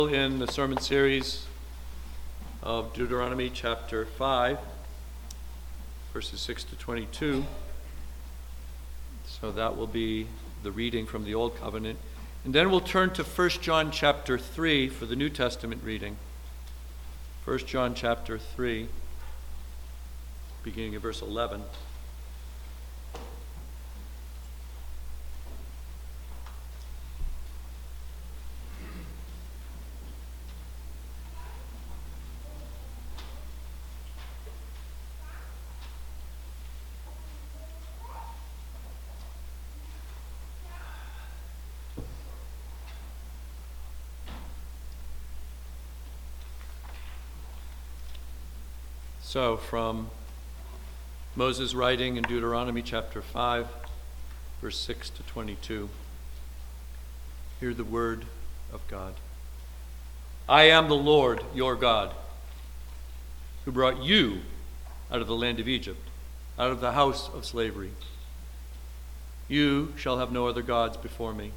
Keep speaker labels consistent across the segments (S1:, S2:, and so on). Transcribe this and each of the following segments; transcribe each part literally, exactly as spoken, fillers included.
S1: In the sermon series of Deuteronomy chapter five, verses six to twenty-two. So that will be the reading from the Old Covenant. And then we'll turn to First John chapter three for the New Testament reading. First John chapter three, beginning at verse eleven. So from Moses' writing in Deuteronomy chapter five, verse six to twenty-two, hear the word of God. I am the Lord your God, who brought you out of the land of Egypt, out of the house of slavery. You shall have no other gods before me.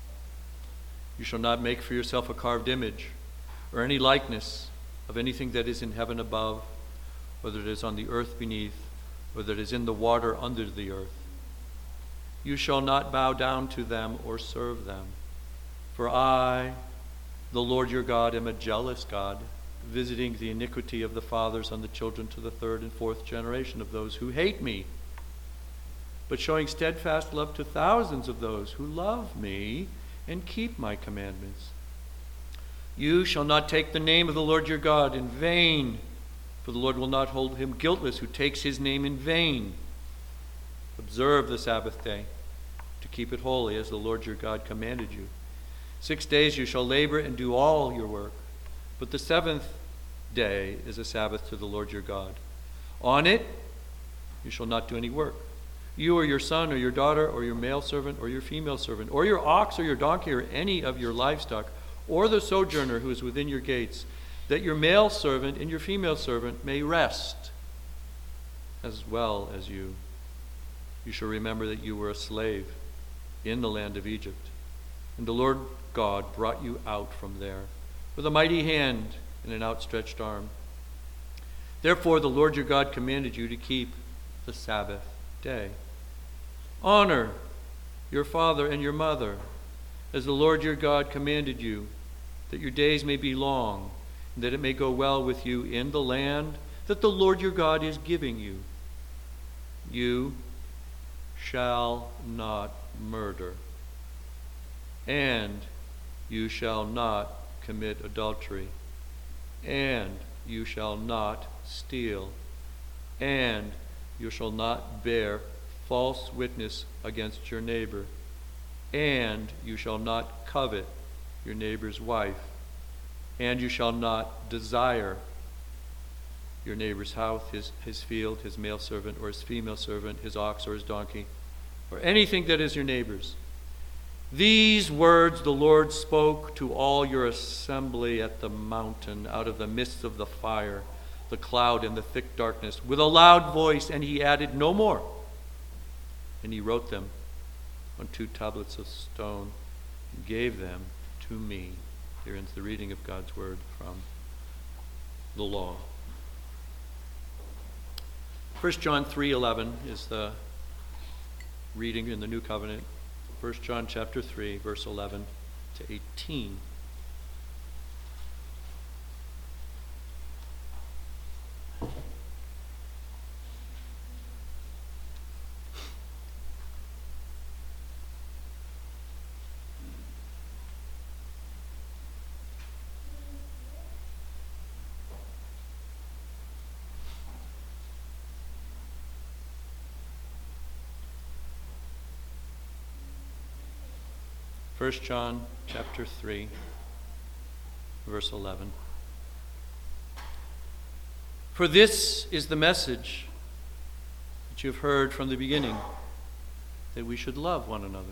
S1: You shall not make for yourself a carved image, or any likeness of anything that is in heaven above, whether it is on the earth beneath, or that is in the water under the earth. You shall not bow down to them or serve them. For I, the Lord your God, am a jealous God, visiting the iniquity of the fathers on the children to the third and fourth generation of those who hate me, but showing steadfast love to thousands of those who love me and keep my commandments. You shall not take the name of the Lord your God in vain, for the Lord will not hold him guiltless who takes his name in vain. Observe the Sabbath day, to keep it holy, as the Lord your God commanded you. Six days you shall labor and do all your work, but the seventh day is a Sabbath to the Lord your God. On it you shall not do any work. You or your son or your daughter or your male servant or your female servant, or your ox or your donkey or any of your livestock, or the sojourner who is within your gates, that your male servant and your female servant may rest as well as you. You shall remember that you were a slave in the land of Egypt, and the Lord God brought you out from there with a mighty hand and an outstretched arm. Therefore the Lord your God commanded you to keep the Sabbath day. Honor your father and your mother, as the Lord your God commanded you, that your days may be long, and that it may go well with you in the land that the Lord your God is giving you. You shall not murder, and you shall not commit adultery, and you shall not steal, and you shall not bear false witness against your neighbor, and you shall not covet your neighbor's wife, and you shall not desire your neighbor's house, his, his field, his male servant or his female servant, his ox or his donkey, or anything that is your neighbor's. These words the Lord spoke to all your assembly at the mountain, out of the midst of the fire, the cloud, and the thick darkness, with a loud voice, and he added no more. And he wrote them on two tablets of stone and gave them to me. Here ends the reading of God's word from the law. First John three eleven is the reading in the New Covenant. First John chapter three, verse eleven to eighteen. First John chapter three, verse eleven. For this is the message that you have heard from the beginning, that we should love one another.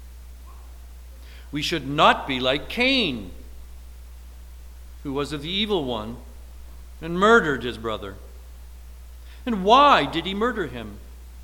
S1: We should not be like Cain, who was of the evil one and murdered his brother. And why did he murder him?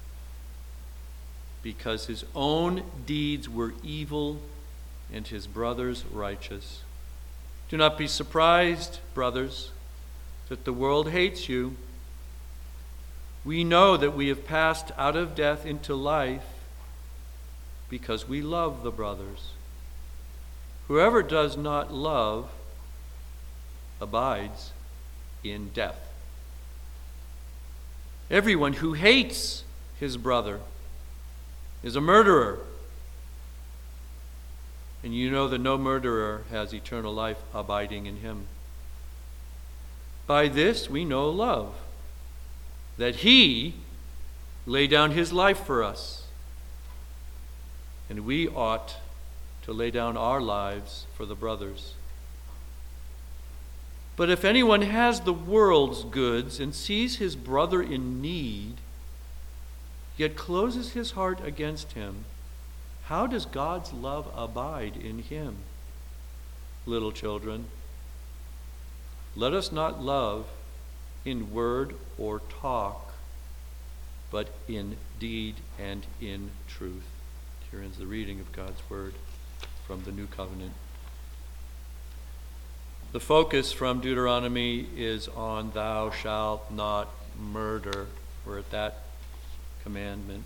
S1: Because his own deeds were evil and his brother's righteous. Do not be surprised, brothers, that the world hates you. We know that we have passed out of death into life because we love the brothers. Whoever does not love abides in death. Everyone who hates his brother is a murderer. And you know that no murderer has eternal life abiding in him. By this we know love, that he laid down his life for us, and we ought to lay down our lives for the brothers. But if anyone has the world's goods and sees his brother in need, yet closes his heart against him, how does God's love abide in him? Little children, let us not love in word or talk, but in deed and in truth. Here ends the reading of God's word from the New Covenant. The focus from Deuteronomy is on thou shalt not murder. We're at that commandment.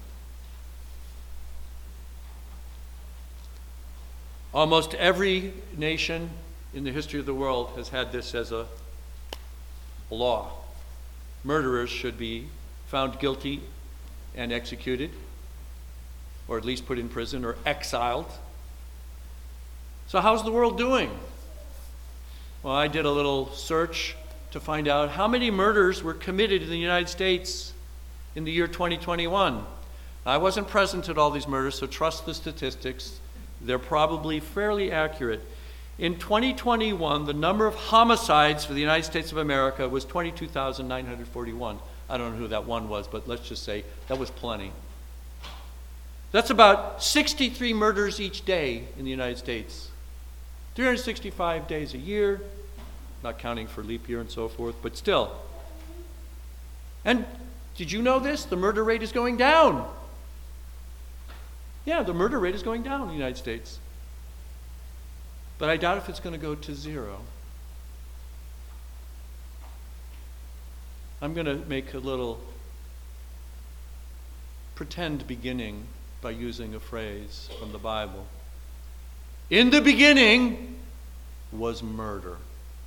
S1: Almost every nation in the history of the world has had this as a law. Murderers should be found guilty and executed, or at least put in prison or exiled. So how's the world doing? Well, I did a little search to find out how many murders were committed in the United States in the year twenty twenty-one. I wasn't present at all these murders, so trust the statistics. They're probably fairly accurate. In twenty twenty-one, the number of homicides for the United States of America was twenty-two thousand nine hundred forty-one. I don't know who that one was, but let's just say that was plenty. That's about sixty-three murders each day in the United States. three hundred sixty-five days a year, not counting for leap year and so forth, but still. And did you know this? The murder rate is going down. Yeah, the murder rate is going down in the United States. But I doubt if it's going to go to zero. I'm going to make a little pretend beginning by using a phrase from the Bible. In the beginning was murder.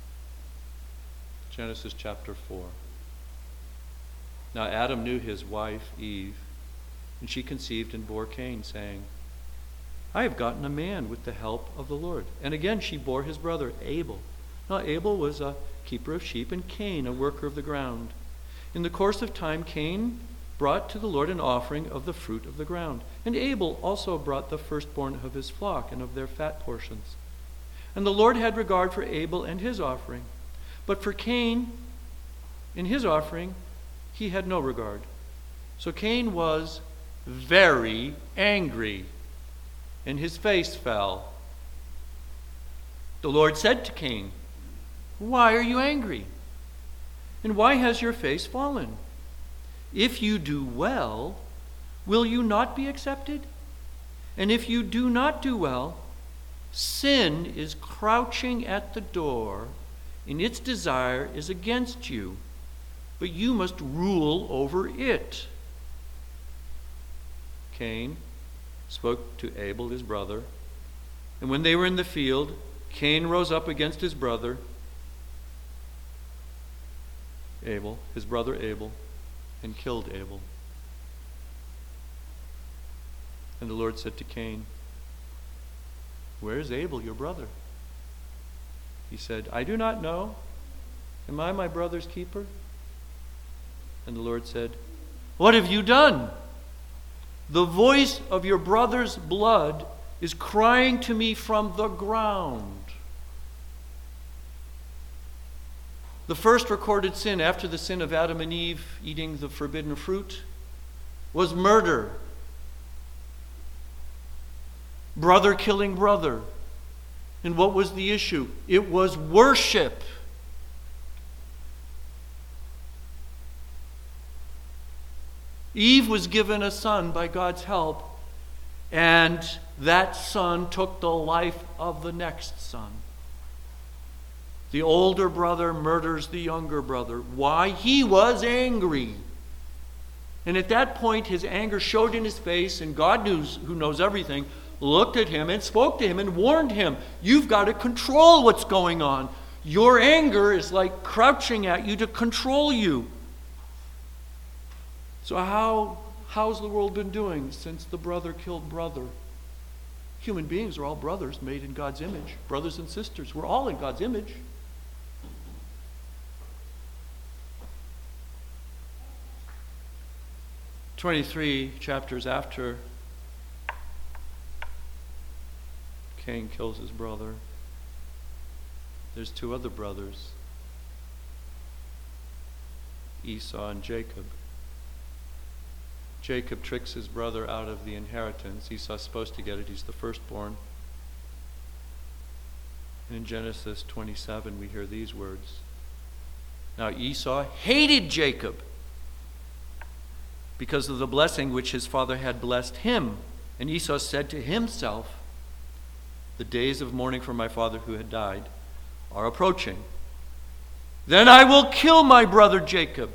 S1: Genesis chapter four. Now Adam knew his wife Eve, and she conceived and bore Cain, saying, I have gotten a man with the help of the Lord. And again she bore his brother Abel. Now Abel was a keeper of sheep, and Cain a worker of the ground. In the course of time Cain brought to the Lord an offering of the fruit of the ground. And Abel also brought the firstborn of his flock and of their fat portions. And the Lord had regard for Abel and his offering. But for Cain, in his offering, he had no regard. So Cain was very angry, and his face fell. The Lord said to Cain, why are you angry? And why has your face fallen? If you do well, will you not be accepted? And if you do not do well, sin is crouching at the door, and its desire is against you, but you must rule over it. Cain spoke to Abel his brother, and when they were in the field, Cain rose up against his brother Abel, his brother Abel, and killed Abel. And the Lord said to Cain, where is Abel, your brother? He said, I do not know. Am I my brother's keeper? And the Lord said, what have you done? The voice of your brother's blood is crying to me from the ground. The first recorded sin after the sin of Adam and Eve eating the forbidden fruit was murder. Brother killing brother. And what was the issue? It was worship. Eve was given a son by God's help, and that son took the life of the next son. The older brother murders the younger brother. Why? He was angry. And at that point, his anger showed in his face, and God, knows, who knows everything, looked at him and spoke to him and warned him, you've got to control what's going on. Your anger is like crouching at you to control you. So how, how's the world been doing since the brother killed brother? Human beings are all brothers made in God's image. Brothers and sisters. We're all in God's image. twenty-three chapters after Cain kills his brother, there's two other brothers, Esau and Jacob. Jacob tricks his brother out of the inheritance. Esau's supposed to get it. He's the firstborn. And in Genesis twenty-seven, we hear these words. Now Esau hated Jacob because of the blessing which his father had blessed him. And Esau said to himself, the days of mourning for my father who had died are approaching. Then I will kill my brother Jacob.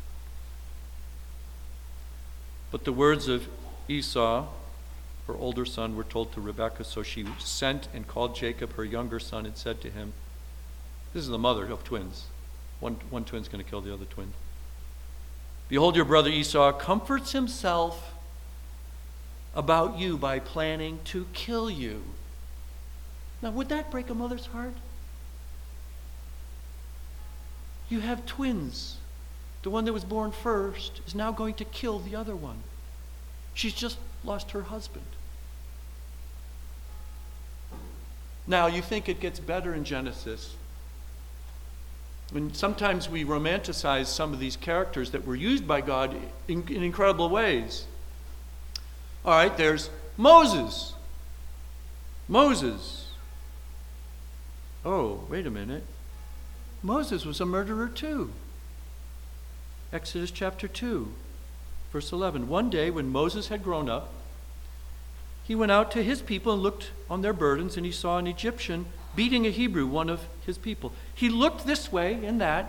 S1: But the words of Esau, her older son, were told to Rebekah, so she sent and called Jacob, her younger son, and said to him, this is the mother of twins. One, one twin's going to kill the other twin. Behold, your brother Esau comforts himself about you by planning to kill you. Now, would that break a mother's heart? You have twins. The one that was born first is now going to kill the other one. She's just lost her husband. Now, you think it gets better in Genesis. And sometimes we romanticize some of these characters that were used by God in, in incredible ways. All right, there's Moses. Moses. Oh, wait a minute. Moses was a murderer too. Exodus chapter two, verse eleven. One day when Moses had grown up, he went out to his people and looked on their burdens, and he saw an Egyptian beating a Hebrew, one of his people. He looked this way and that,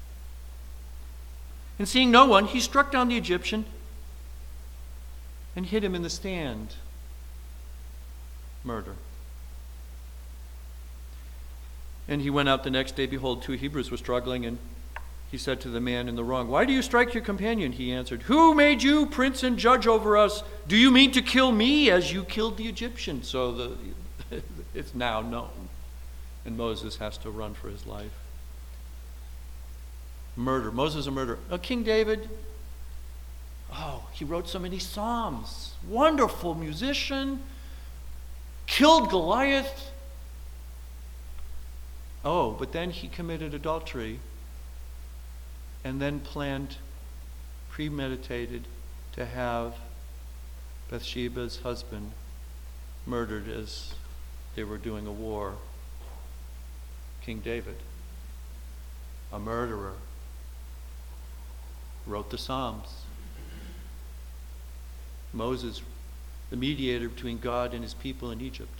S1: and seeing no one, he struck down the Egyptian and hit him in the stand. Murder. And he went out the next day. Behold, two Hebrews were struggling, and he said to the man in the wrong, why do you strike your companion? He answered, who made you prince and judge over us? Do you mean to kill me as you killed the Egyptian? So the, it's now known. And Moses has to run for his life. Murder. Moses a murderer. Oh, King David, oh, he wrote so many psalms. Wonderful musician. Killed Goliath. Oh, but then he committed adultery and then planned, premeditated, to have Bathsheba's husband murdered as they were doing a war. King David, a murderer, wrote the Psalms. Moses, the mediator between God and his people in Egypt.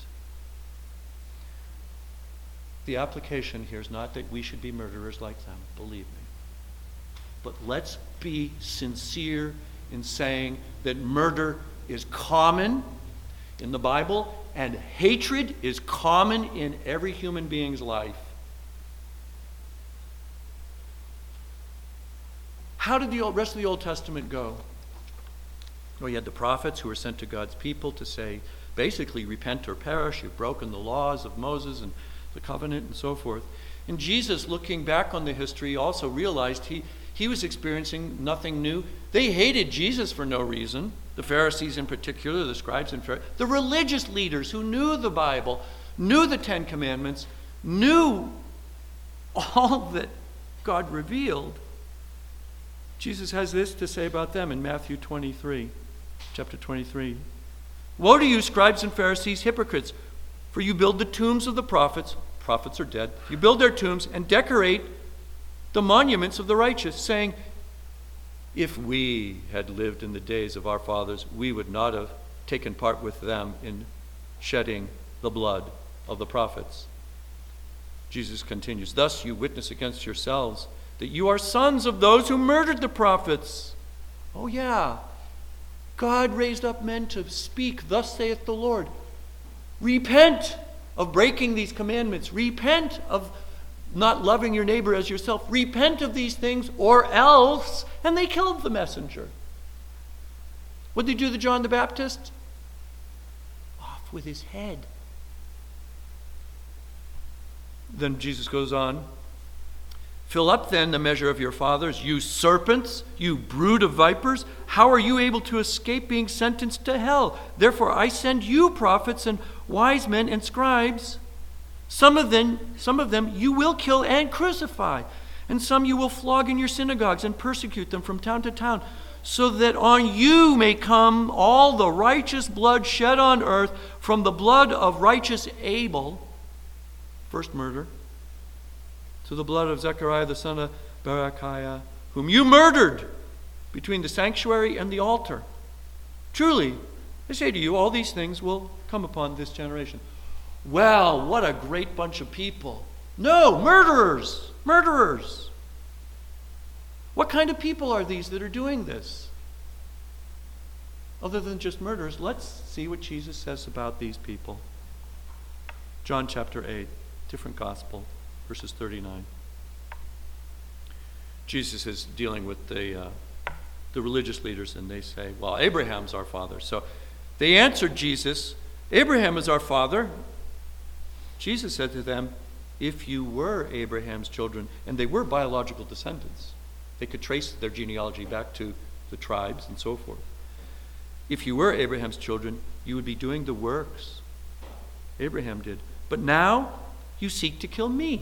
S1: The application here is not that we should be murderers like them, believe me. But let's be sincere in saying that murder is common in the Bible and hatred is common in every human being's life. How did the rest of the Old Testament go? Well, you had the prophets who were sent to God's people to say, basically, repent or perish. You've broken the laws of Moses and the covenant and so forth. And Jesus, looking back on the history, also realized he, he was experiencing nothing new. They hated Jesus for no reason. The Pharisees in particular, the scribes and Pharisees, the religious leaders who knew the Bible, knew the Ten Commandments, knew all that God revealed. Jesus has this to say about them in Matthew twenty-three, chapter twenty-three. Woe to you, scribes and Pharisees, hypocrites, for you build the tombs of the prophets. Prophets are dead. You build their tombs and decorate the monuments of the righteous, saying, if we had lived in the days of our fathers, we would not have taken part with them in shedding the blood of the prophets. Jesus continues, thus you witness against yourselves that you are sons of those who murdered the prophets. Oh yeah, God raised up men to speak, thus saith the Lord. Repent of breaking these commandments. Repent of not loving your neighbor as yourself. Repent of these things or else. And they killed the messenger. What did they do to John the Baptist? Off with his head. Then Jesus goes on. Fill up then the measure of your fathers, you serpents, you brood of vipers. How are you able to escape being sentenced to hell? Therefore I send you prophets and wise men and scribes. Some of them, some of them you will kill and crucify, and some you will flog in your synagogues and persecute them from town to town, so that on you may come all the righteous blood shed on earth, from the blood of righteous Abel, first murder, to the blood of Zechariah the son of Berechiah, whom you murdered between the sanctuary and the altar. Truly, I say to you, all these things will come upon this generation. Well, what a great bunch of people. No, murderers, murderers. What kind of people are these that are doing this? Other than just murderers, let's see what Jesus says about these people. John chapter eight, different gospel, verses thirty-nine. Jesus is dealing with the uh, the religious leaders, and they say, well, Abraham's our father. So they answered Jesus, Abraham is our father. Jesus said to them, if you were Abraham's children, and they were biological descendants, they could trace their genealogy back to the tribes and so forth. If you were Abraham's children, you would be doing the works Abraham did. But now you seek to kill me,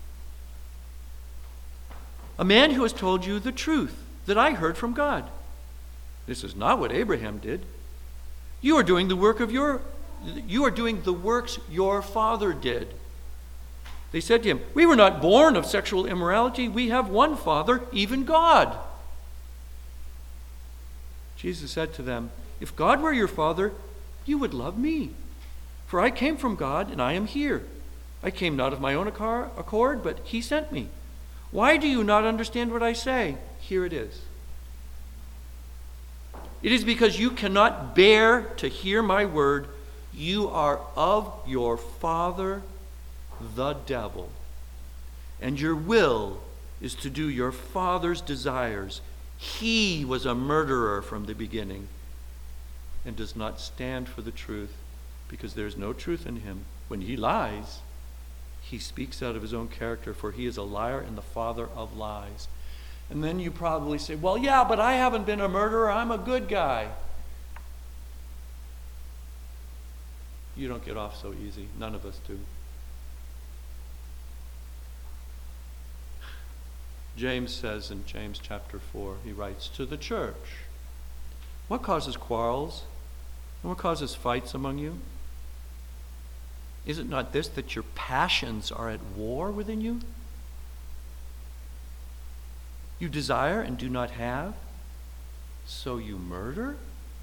S1: a man who has told you the truth that I heard from God. This is not what Abraham did. You are doing the work of your you are doing the works your father did. They said to him, we were not born of sexual immorality. We have one Father, even God. Jesus said to them, if God were your Father, you would love me. For I came from God, and I am here. I came not of my own accord, but he sent me. Why do you not understand what I say? Here it is. It is because you cannot bear to hear my word. You are of your father, the devil, and your will is to do your father's desires. He was a murderer from the beginning and does not stand for the truth, because there is no truth in him. When he lies, he speaks out of his own character, for he is a liar and the father of lies. And then you probably say, well, yeah, but I haven't been a murderer. I'm a good guy. You don't get off so easy. None of us do. James says in James chapter four, he writes, to the church, what causes quarrels and what causes fights among you? Is it not this, that your passions are at war within you? You desire and do not have, so you murder?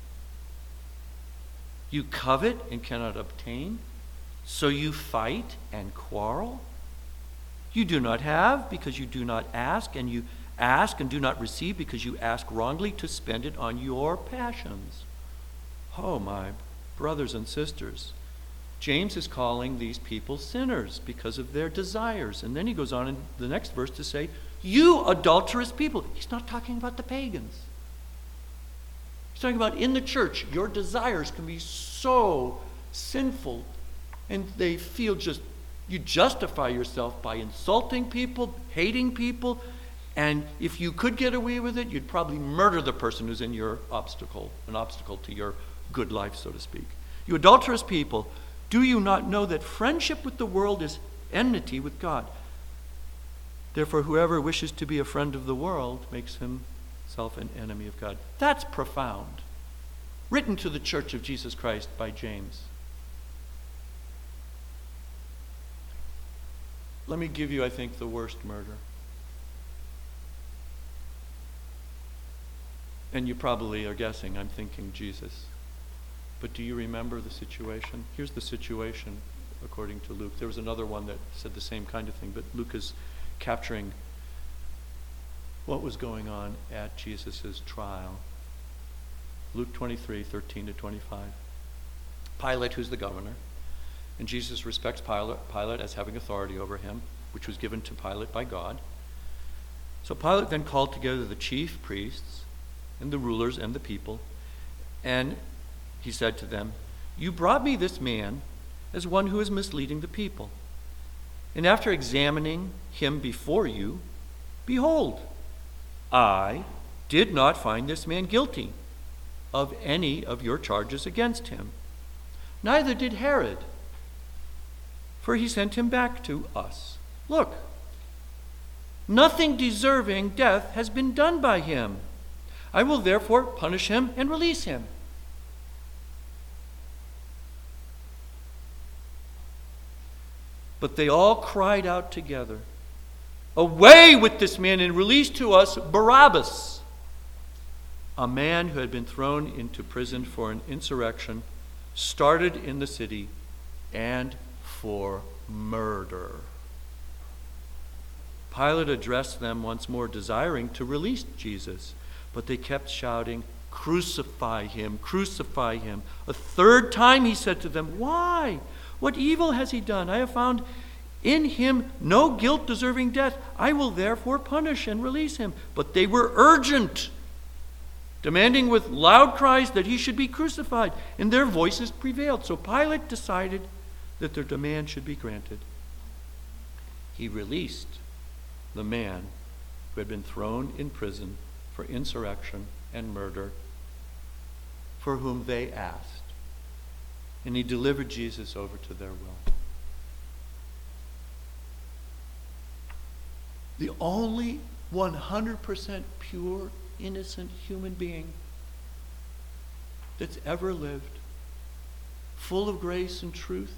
S1: You covet and cannot obtain, so you fight and quarrel? You do not have because you do not ask, and you ask and do not receive because you ask wrongly to spend it on your passions. Oh, my brothers and sisters, James is calling these people sinners because of their desires. And then he goes on in the next verse to say, you adulterous people. He's not talking about the pagans. He's talking about in the church, your desires can be so sinful, and they feel just, you justify yourself by insulting people, hating people, and if you could get away with it, you'd probably murder the person who's in your obstacle, an obstacle to your good life, so to speak. You adulterous people, do you not know that friendship with the world is enmity with God? Therefore, whoever wishes to be a friend of the world makes himself an enemy of God. That's profound. Written to the Church of Jesus Christ by James. Let me give you, I think, the worst murder. And you probably are guessing, I'm thinking Jesus. But do you remember the situation? Here's the situation. according to Luke. There was another one that said the same kind of thing, but Luke is capturing what was going on at Jesus' trial. Luke twenty-three, thirteen to twenty-five. Pilate, who's the governor, and Jesus respects Pilate, Pilate as having authority over him, which was given to Pilate by God. So Pilate then called together the chief priests and the rulers and the people, and he said to them, "You brought me this man as one who is misleading the people. And after examining him before you, behold, I did not find this man guilty of any of your charges against him. Neither did Herod, for he sent him back to us. Look, nothing deserving death has been done by him. I will therefore punish him and release him." But they all cried out together, "Away with this man and release to us Barabbas," a man who had been thrown into prison for an insurrection started in the city and for murder. Pilate addressed them once more, desiring to release Jesus, but they kept shouting, "Crucify him, crucify him." A third time he said to them, "Why? What evil has he done? I have found in him no guilt deserving death. I will therefore punish and release him." But they were urgent, demanding with loud cries that he should be crucified, and their voices prevailed. So Pilate decided that their demand should be granted. He released the man who had been thrown in prison for insurrection and murder, for whom they asked. And he delivered Jesus over to their will. The only one hundred percent pure, innocent human being that's ever lived, full of grace and truth,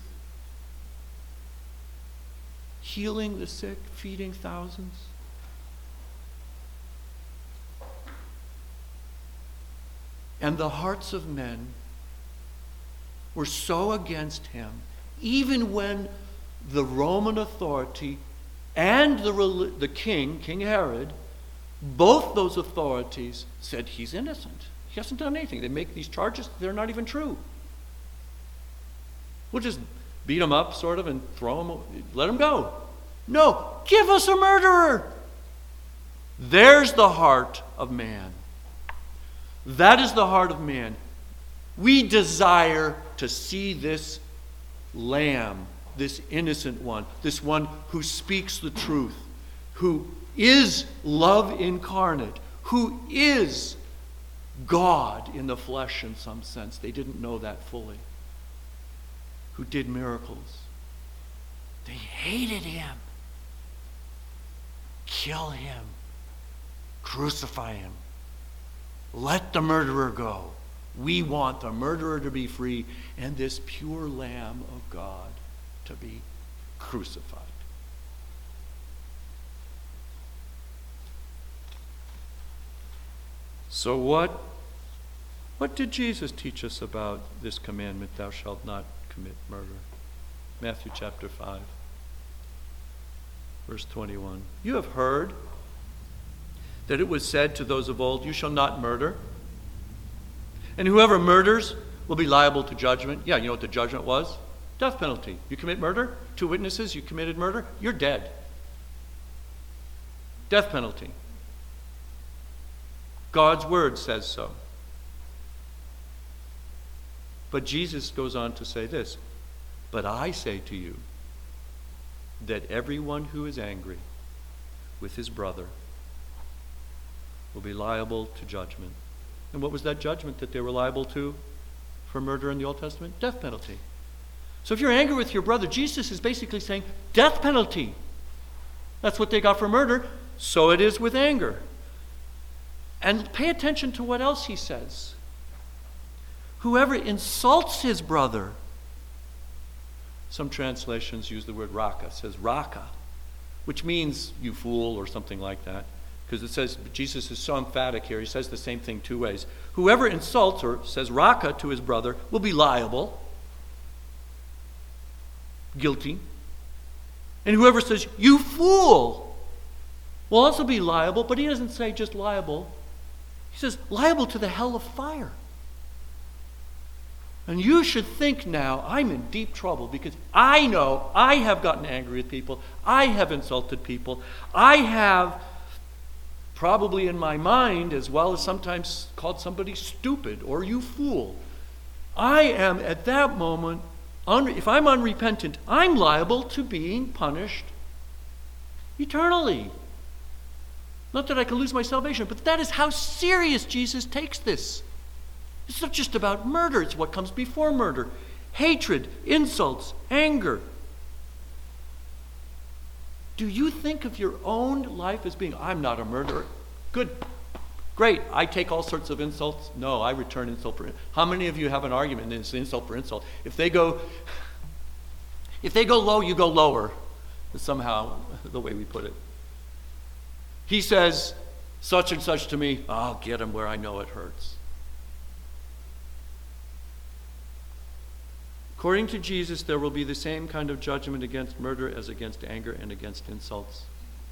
S1: healing the sick, feeding thousands. And the hearts of men were so against him, even when the Roman authority and the, the king, King Herod, both those authorities said he's innocent. He hasn't done anything. They make these charges, they're not even true. We'll just beat him up, sort of, and throw him, let him go. No, give us a murderer. There's the heart of man. That is the heart of man. We desire to see this lamb, this innocent one, this one who speaks the truth, who is love incarnate, who is God in the flesh in some sense. They didn't know that fully. Who did miracles. They hated him. Kill him. Crucify him. Let the murderer go. We want the murderer to be free and this pure Lamb of God to be crucified. So what, what did Jesus teach us about this commandment, thou shalt not commit murder? Matthew chapter five, verse twenty-one. You have heard that it was said to those of old, you shall not murder. And whoever murders will be liable to judgment. Yeah, you know what the judgment was? Death penalty. You commit murder, two witnesses, you committed murder, you're dead. Death penalty. God's word says so. But Jesus goes on to say this, but I say to you that everyone who is angry with his brother will be liable to judgment. And what was that judgment that they were liable to for murder in the Old Testament? Death penalty. So if you're angry with your brother, Jesus is basically saying, death penalty. That's what they got for murder. So it is with anger. And pay attention to what else he says. Whoever insults his brother, some translations use the word raka, says raka, which means you fool or something like that. Because it says, Jesus is so emphatic here, he says the same thing two ways. Whoever insults or says raka to his brother will be liable guilty. And whoever says, you fool, will also be liable, but he doesn't say just liable. He says, liable to the hell of fire. And you should think now, I'm in deep trouble because I know I have gotten angry with people. I have insulted people. I have probably in my mind, as well as sometimes called somebody stupid or you fool. I am at that moment, unre- if I'm unrepentant, I'm liable to being punished eternally. Not that I can lose my salvation, but that is how serious Jesus takes this. It's not just about murder, it's what comes before murder. Hatred, insults, anger. Do you think of your own life as being, I'm not a murderer? Good. Great. I take all sorts of insults. No, I return insult for insult. How many of you have an argument and it's insult for insult? If they go if they go low, you go lower. Is somehow the way we put it. He says such and such to me, I'll get him where I know it hurts. According to Jesus, there will be the same kind of judgment against murder as against anger and against insults.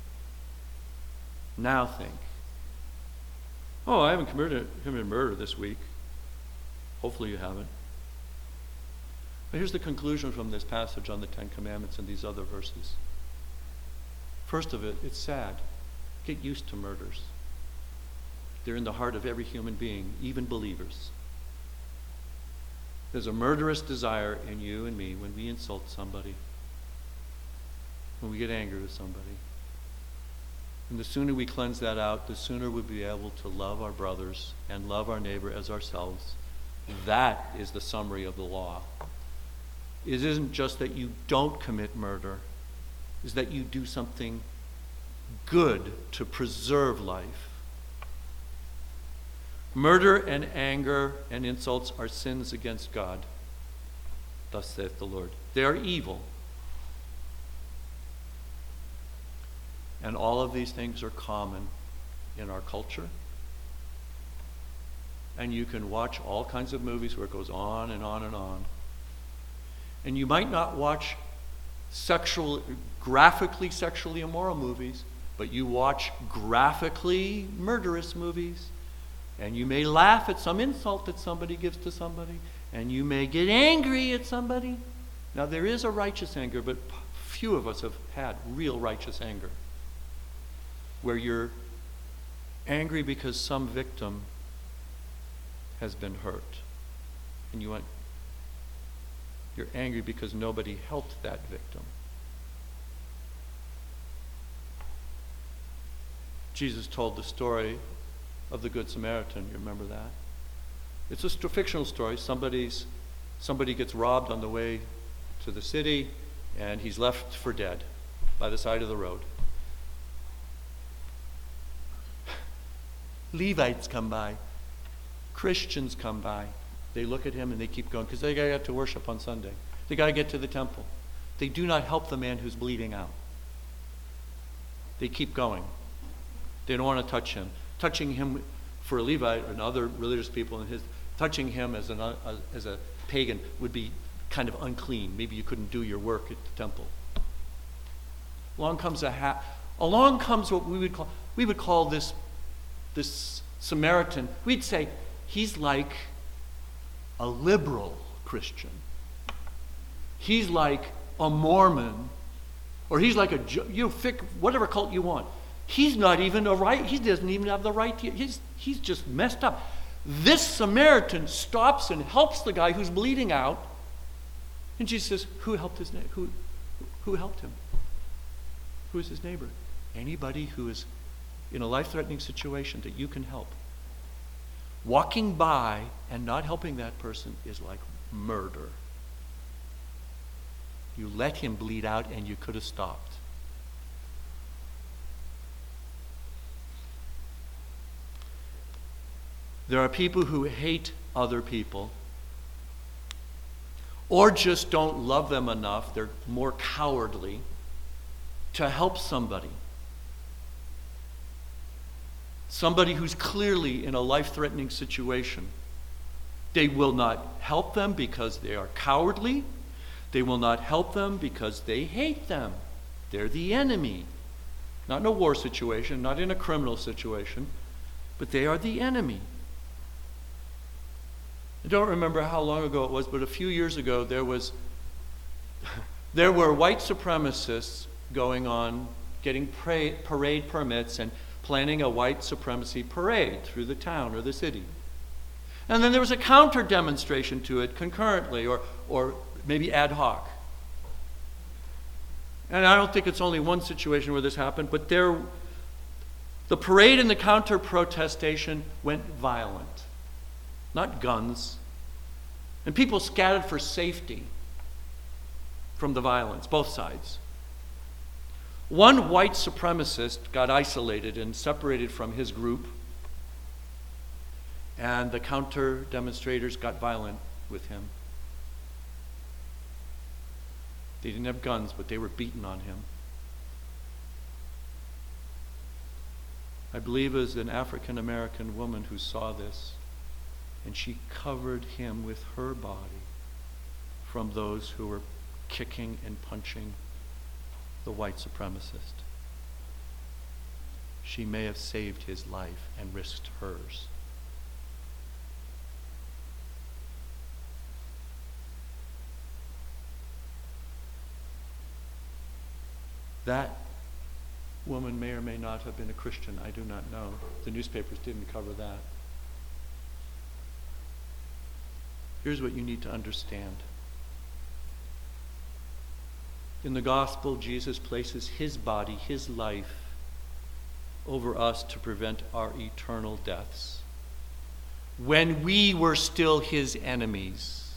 S1: Now think. Oh, I haven't committed, committed murder this week. Hopefully you haven't. But here's the conclusion from this passage on the Ten Commandments and these other verses. First of it, it's sad. Get used to murders. They're in the heart of every human being, even believers. There's a murderous desire in you and me when we insult somebody, when we get angry with somebody. And the sooner we cleanse that out, the sooner we'll be able to love our brothers and love our neighbor as ourselves. That is the summary of the law. It isn't just that you don't commit murder, it's that you do something good to preserve life. Murder and anger and insults are sins against God. Thus saith the Lord. They are evil. And all of these things are common in our culture. And you can watch all kinds of movies where it goes on and on and on. And you might not watch sexual, graphically sexually immoral movies, but you watch graphically murderous movies. And you may laugh at some insult that somebody gives to somebody. And you may get angry at somebody. Now there is a righteous anger, but few of us have had real righteous anger. Where you're angry because some victim has been hurt. And you want, you're angry because nobody helped that victim. Jesus told the story of the Good Samaritan. You remember that? It's a st- fictional story. Somebody's, somebody gets robbed on the way to the city, and he's left for dead by the side of the road. Levites come by. Christians come by. They look at him and they keep going because they got to get to worship on Sunday. They got to get to the temple. They do not help the man who's bleeding out. They keep going. They don't want to touch him. Touching him for a Levite and other religious people in his, touching him as, an, uh, as a pagan would be kind of unclean. Maybe you couldn't do your work at the temple. Along comes a ha- along comes what we would call we would call this this Samaritan. We'd say he's like a liberal Christian. He's like a Mormon, or he's like a you know, whatever cult you want. He's not even a right, he doesn't even have the right to, he's, he's just messed up. This Samaritan stops and helps the guy who's bleeding out. And Jesus says, who helped his neighbor? Who, who helped him? Who is his neighbor? Anybody who is in a life-threatening situation that you can help. Walking by and not helping that person is like murder. You let him bleed out and you could have stopped. There are people who hate other people or just don't love them enough, they're more cowardly, to help somebody. Somebody who's clearly in a life-threatening situation. They will not help them because they are cowardly. They will not help them because they hate them. They're the enemy. Not in a war situation, not in a criminal situation, but they are the enemy. I don't remember how long ago it was, but a few years ago there was there were white supremacists going on, getting pra- parade permits and planning a white supremacy parade through the town or the city. And then there was a counter demonstration to it concurrently, or or maybe ad hoc. And I don't think it's only one situation where this happened, but there, the parade and the counter protestation went violent, not guns. And people scattered for safety from the violence, both sides. One white supremacist got isolated and separated from his group, and the counter demonstrators got violent with him. They didn't have guns, but they were beating on him. I believe it was an African American woman who saw this, and she covered him with her body from those who were kicking and punching the white supremacist. She may have saved his life and risked hers. That woman may or may not have been a Christian. I do not know. The newspapers didn't cover that. Here's what you need to understand. In the gospel, Jesus places his body, his life, over us to prevent our eternal deaths. When we were still his enemies.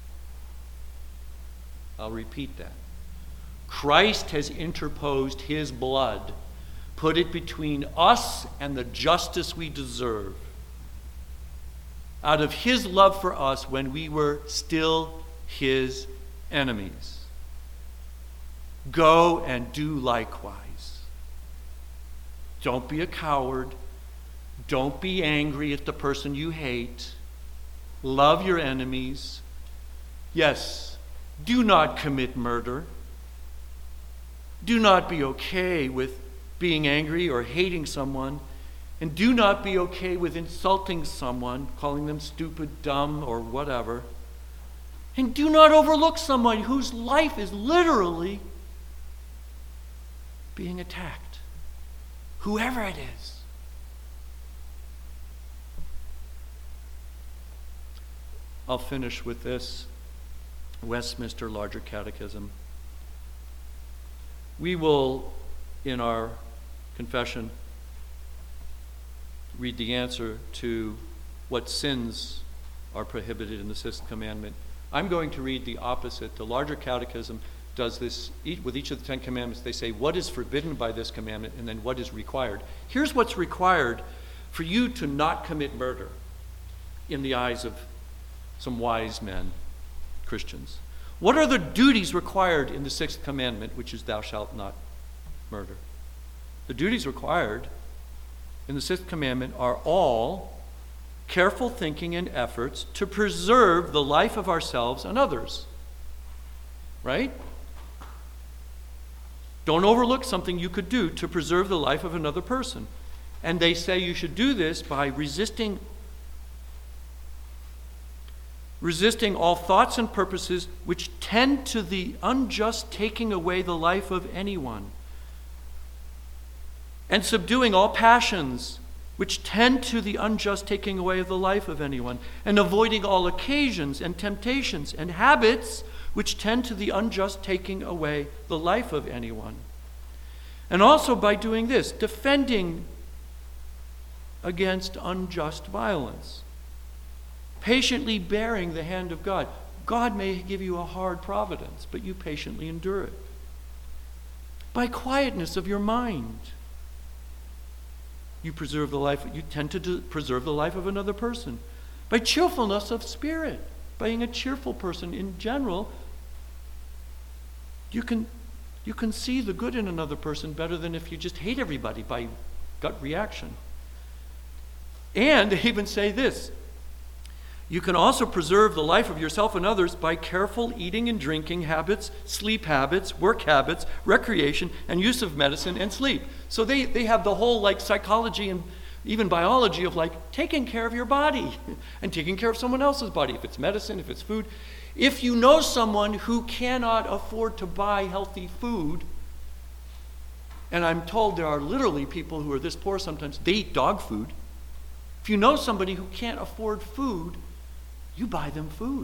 S1: I'll repeat that. Christ has interposed his blood, put it between us and the justice we deserve. Out of his love for us when we were still his enemies. Go and do likewise. Don't be a coward. Don't be angry at the person you hate. Love your enemies. Yes, do not commit murder. Do not be okay with being angry or hating someone. And do not be okay with insulting someone, calling them stupid, dumb, or whatever. And do not overlook someone whose life is literally being attacked. Whoever it is. I'll finish with this. Westminster Larger Catechism. We will, in our confession, read the answer to what sins are prohibited in the sixth commandment. I'm going to read the opposite. The Larger Catechism does this with each of the Ten Commandments. They say what is forbidden by this commandment and then what is required. Here's what's required for you to not commit murder in the eyes of some wise men, Christians. What are the duties required in the sixth commandment, which is thou shalt not murder? The duties required in the sixth commandment are all careful thinking and efforts to preserve the life of ourselves and others. Right? Don't overlook something you could do to preserve the life of another person. And they say you should do this by resisting resisting all thoughts and purposes which tend to the unjust taking away the life of anyone, and subduing all passions which tend to the unjust taking away of the life of anyone, and avoiding all occasions and temptations and habits which tend to the unjust taking away the life of anyone. And also by doing this, defending against unjust violence. Patiently bearing the hand of God. God may give you a hard providence, but you patiently endure it. By quietness of your mind, you preserve the life, you tend to do, preserve the life of another person. By cheerfulness of spirit, by being a cheerful person in general, you can, you can see the good in another person better than if you just hate everybody by gut reaction. And they even say this, You can also preserve the life of yourself and others by careful eating and drinking habits, sleep habits, work habits, recreation, and use of medicine and sleep. So they, they have the whole like psychology and even biology of like taking care of your body and taking care of someone else's body, if it's medicine, if it's food. If you know someone who cannot afford to buy healthy food, and I'm told there are literally people who are this poor sometimes, they eat dog food. If you know somebody who can't afford food, you buy them food.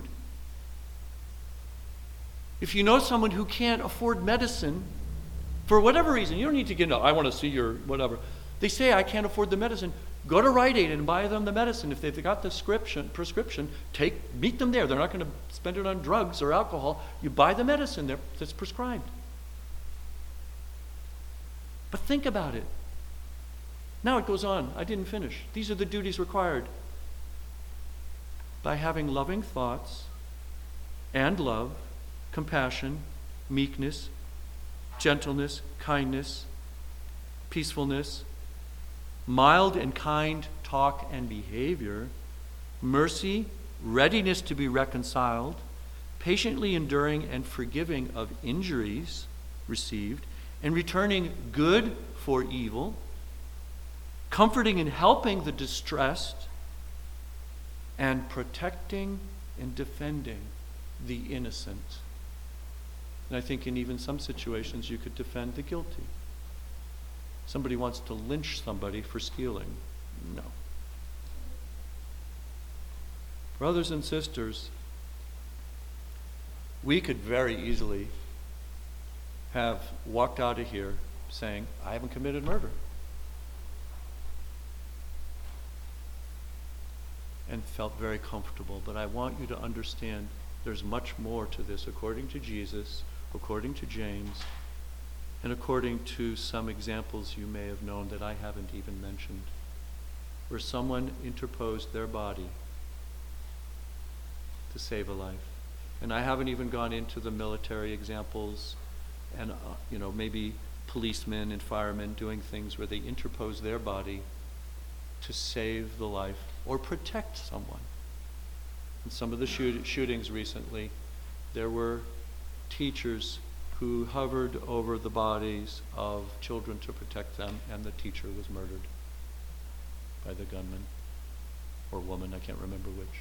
S1: If you know someone who can't afford medicine, for whatever reason, you don't need to get, no, I want to see your whatever. They say, I can't afford the medicine. Go to Rite Aid and buy them the medicine. If they've got the prescription, prescription, take, meet them there. They're not going to spend it on drugs or alcohol. You buy the medicine that's prescribed. But think about it. Now it goes on. I didn't finish. These are the duties required. By having loving thoughts and love, compassion, meekness, gentleness, kindness, peacefulness, mild and kind talk and behavior, mercy, readiness to be reconciled, patiently enduring and forgiving of injuries received, and returning good for evil, comforting and helping the distressed, and protecting and defending the innocent. And I think in even some situations you could defend the guilty. Somebody wants to lynch somebody for stealing. No. Brothers and sisters, we could very easily have walked out of here saying, I haven't committed murder. And felt very comfortable. But I want you to understand there's much more to this according to Jesus, according to James, and according to some examples you may have known that I haven't even mentioned, where someone interposed their body to save a life. And I haven't even gone into the military examples and, uh, you know, maybe policemen and firemen doing things where they interpose their body to save the life or protect someone. In some of the shoot- shootings recently, there were teachers who hovered over the bodies of children to protect them, and the teacher was murdered by the gunman or woman, I can't remember which.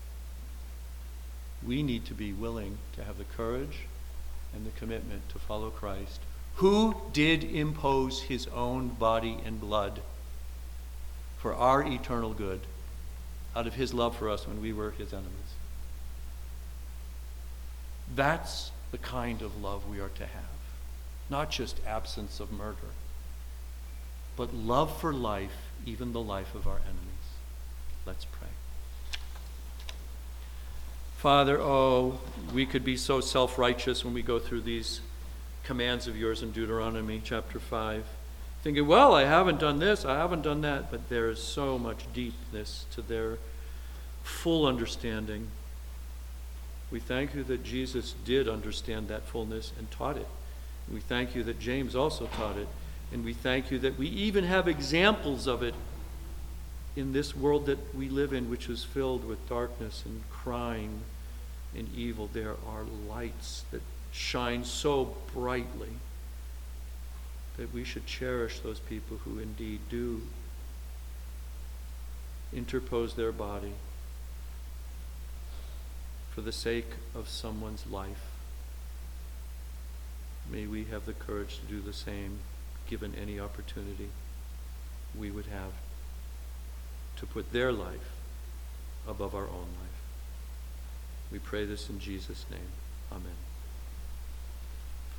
S1: We need to be willing to have the courage and the commitment to follow Christ, who did impose his own body and blood for our eternal good, out of his love for us when we were his enemies. That's the kind of love we are to have. Not just absence of murder, but love for life, even the life of our enemies. Let's pray. Father, oh, we could be so self-righteous when we go through these commands of yours in Deuteronomy chapter five. Thinking, well, I haven't done this, I haven't done that, but there is so much deepness to their full understanding. We thank you that Jesus did understand that fullness and taught it. And we thank you that James also taught it. And we thank you that we even have examples of it in this world that we live in, which is filled with darkness and crime and evil. There are lights that shine so brightly that we should cherish those people who indeed do interpose their body for the sake of someone's life. May we have the courage to do the same, given any opportunity we would have to put their life above our own life. We pray this in Jesus' name. Amen.